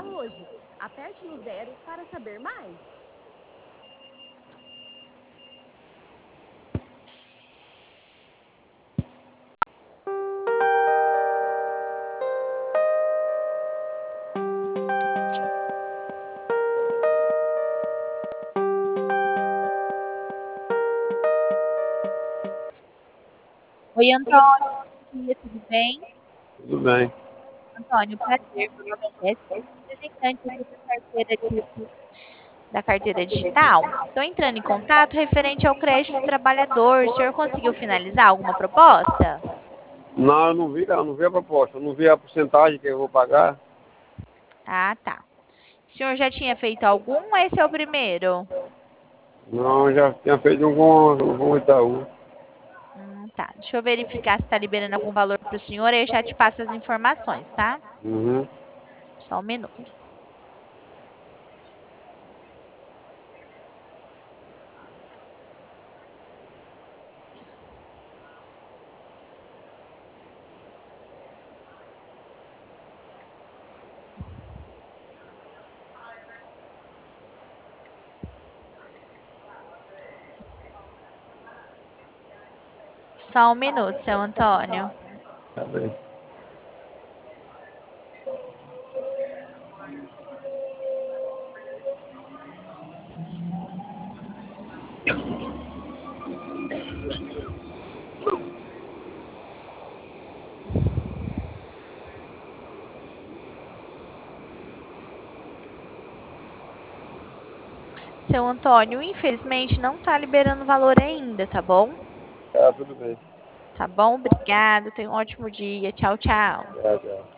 hoje. Aperte no 0 para saber mais. Oi, Antônio, bom dia, tudo bem? Tudo bem. Antônio, prazer, meu nome é Jéssica, sou representante aqui da carteira digital. Estou entrando em contato referente ao crédito do trabalhador. O senhor conseguiu finalizar alguma proposta? Não, eu não vi a proposta, eu não vi a porcentagem que eu vou pagar. Ah, tá. O senhor já tinha feito algum ou esse é o primeiro? Não, eu já tinha feito um com o Itaú. Tá. Deixa eu verificar se está liberando algum valor para o senhor, aí eu já te passo as informações, tá? Uhum. Só um minuto. Só um minuto, seu Antônio. Tá bem. Seu Antônio, infelizmente não está liberando valor ainda, tá bom? Tá, tudo bem. Tá bom? Obrigado. Tenha um ótimo dia. Tchau, tchau. Tchau, tchau.